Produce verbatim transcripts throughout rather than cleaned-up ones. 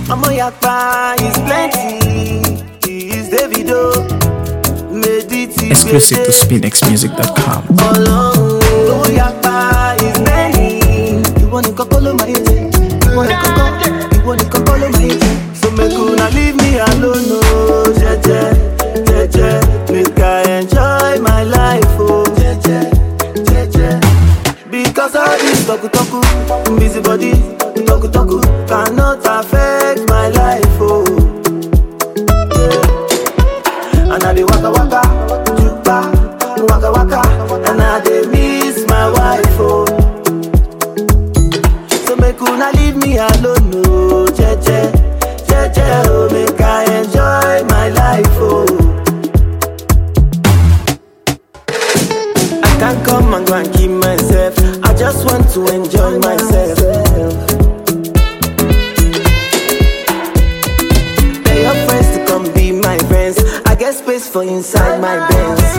Omo Yakpa is plenty. He is Davido. Exclusive to spin x music dot com. Omo Yakpa is many. You want to call my agent? You want to call? You want to call my agent? So make una leave me alone, no, jeje, jeje. Make I enjoy my life, oh, jeje, jeje. Because all this talku talku, busy body, talku talku, cannot affect my life, oh. Yeah. And I dey waka waka, jupa, waka waka, and I dey miss my wife, oh. So make una leave me alone, no, jeje, jeje, oh. Make I enjoy my life, oh. I can't come and go and keep myself. I just want to enjoy myself. Tell your friends to come be my friends. I get space for inside my Benz.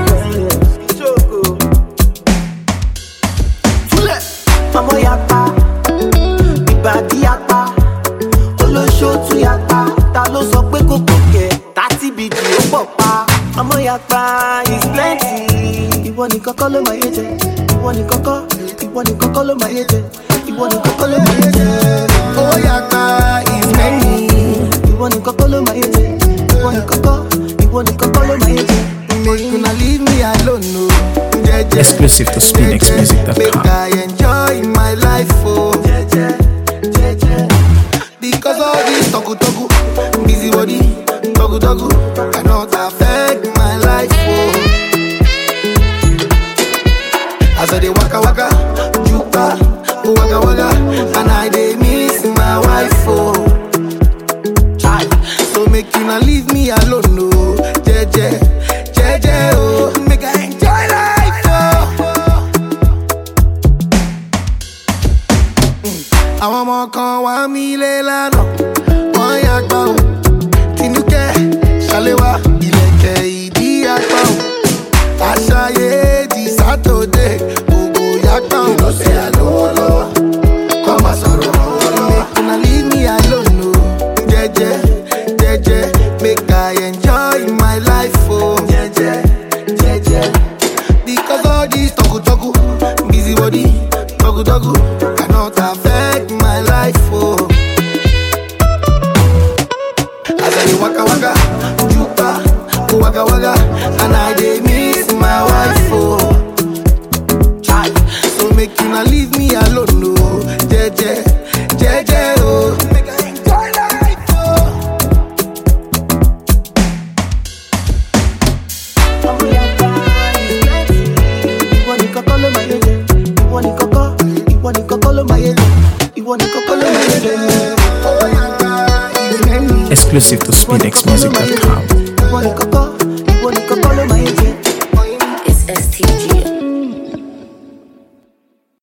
Omo Yakpa, Ibadi Yakpa, Olosho tu Yakpa. Ta ló sọ pé kò kọ̀kẹ́, thirty B G ó pọ̀ pa. Omo Yakpa is plenty. Ìwọ nìkan kọ́ ló máa yé jẹ. Ìwọ nìkan kọ́, ìwọ nìkan kọ́ ló máa yé jẹ. Ìwọ nìkan kọ́ ló máa yé jẹ. Omo Yakpa is many. Ìwọ nìkan kọ́ ló máa yé jẹ. Ìwọ nìkan kọ́, ìwọ nìkan kọ́ ló máa yé jẹ. Make una leave me alone, no. Jeje, Exclusive to spin x music dot make com. I enjoy my life, oh. Jeje, jeje. Because all this talku talku, busy body, talku talku, cannot affect my life, oh. As I dey waka waka, jupa, waka waka, and I dey miss my wife, oh. Child, so make you not leave me alone, no. Jeje, jeje, oh. Make I enjoy life, oh. Àwọn ọmọ kan wá mi lé lánàá, wọ́n Yakpa o. Tinúkẹ́, Ṣaléwá, ìlẹ̀kẹ̀ ìdí Yakpa o. Àṣàyè di Sátọ̀dé, gbogbo Yakpa o. Lọ sí àlọ́wọ́ lọ́wọ́, kọ́ máa sọ̀rọ̀ lọ́wọ́ lọ́wọ́. Make una leave me alone, no. Jeje, jeje, make I enjoy my life, oh. Jeje, jeje. Because all this talku talku, busy body, talku talku, cannot affect my life, oh. As I dey waka waka, jupa, waka waka, and I dey miss my wife, oh. Child, so make you not leave me alone, no. Jeje, jeje, oh. Make I enjoy life, oh. Omo Yakpa is plenty. Ìwọ nìkan kọ́ ló máa yé jẹ. Ìwọ nìkan kọ́, ìwọ nìkan kọ́ ló máa yé jẹ. Ìwọ nìkan kọ́ ló máa yé jẹ. Omo Yakpa is many. Exclusive to spin x music dot com.